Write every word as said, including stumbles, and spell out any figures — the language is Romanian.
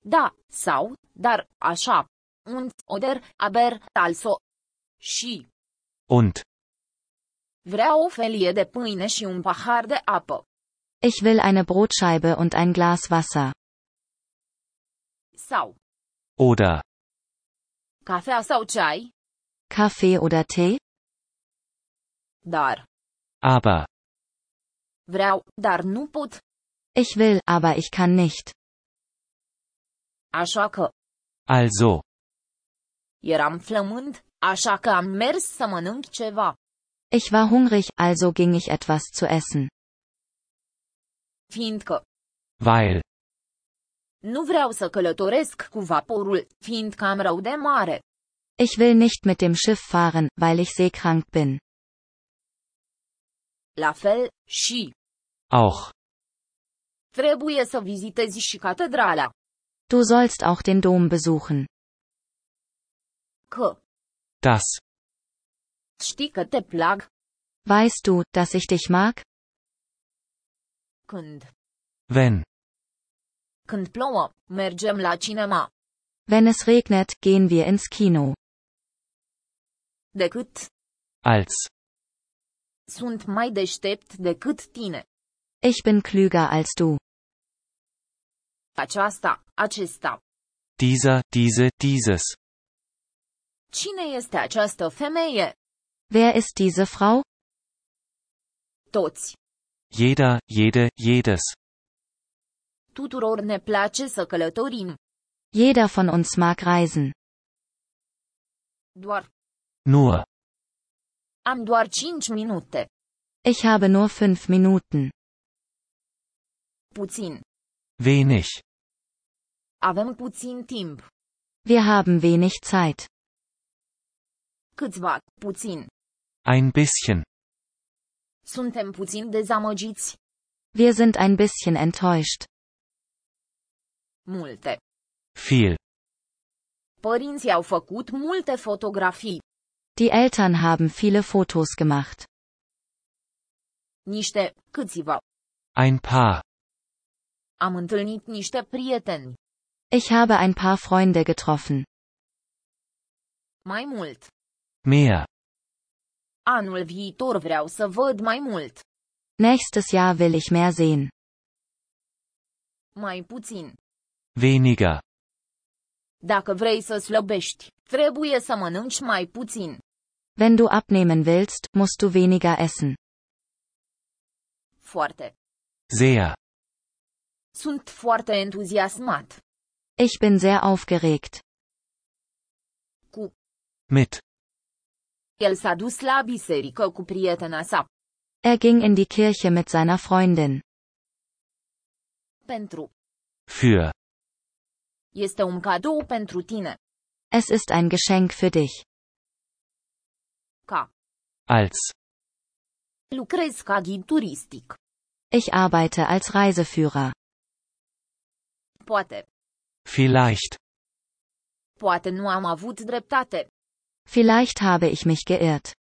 Da, sau, dar, așa. Und, oder, aber, also. Și. Und. Vreau o felie de pâine și un pahar de apă. Ich will eine Brotscheibe und ein Glas Wasser. Sau. Oder. Cafea sau ceai? Kaffee oder Tee? Dar. Aber. Vreau, dar nu pot. Ich will, aber ich kann nicht. Așa că. Also. Eram flămând, așa că am mers să mănânc ceva. Ich war hungrig, also ging ich etwas zu essen. Fiindcă. Weil. Nu vreau să călătoresc cu vaporul, fiindcă am rău de mare. Ich will nicht mit dem Schiff fahren, weil ich seekrank bin. La fel, și. Auch. Trebuie să vizitezi și catedrala. Du sollst auch den Dom besuchen. Că. Das. Știi că te plag? Weißt du, dass ich dich mag? Când. Wenn. Când plouă, mergem la cinema. Wenn es regnet, gehen wir ins Kino. Decât. Als. Sunt mai deștept decât tine. Ich bin klüger als du. Aceasta, acesta. Dieser, diese, dieses. Cine este această femeie? Wer ist diese Frau? Toți. Jeder, jede, jedes. Tuturor ne place să călătorim. Jeder von uns mag reisen. Doar. Nur. Am doar cinci minute. Ich habe nur fünf Minuten. Puțin. Wenig. Avem puțin timp. Wir haben wenig Zeit. Câțiva, puțin. Ein bisschen. Suntem puțin dezamăgiți. Wir sind ein bisschen enttäuscht. Multe. Viel. Părinții au făcut multe fotografii. Die Eltern haben viele Fotos gemacht. Niște, câțiva. Ein paar. Am întâlnit niște prieteni. Ich habe ein paar Freunde getroffen. Mai mult. Mehr. Anul viitor vreau să văd mai mult. Nächstes Jahr will ich mehr sehen. Mai puțin. Weniger. Dacă vrei să slăbești, trebuie să mănânci mai puțin. Wenn du abnehmen willst, musst du weniger essen. Foarte. Sehr. Sunt foarte entuziasmat. Ich bin sehr aufgeregt. Cu. Mit. El s-a dus la biserică cu prietena sa. Er ging in die Kirche mit seiner Freundin. Pentru. Für. Este un cadou pentru tine. Es ist ein Geschenk für dich. Ca. Als. Lucrez ca ghid turistic. Ich arbeite als Reiseführer. Poate. Vielleicht. Poate nu am avut dreptate. Vielleicht habe ich mich geirrt.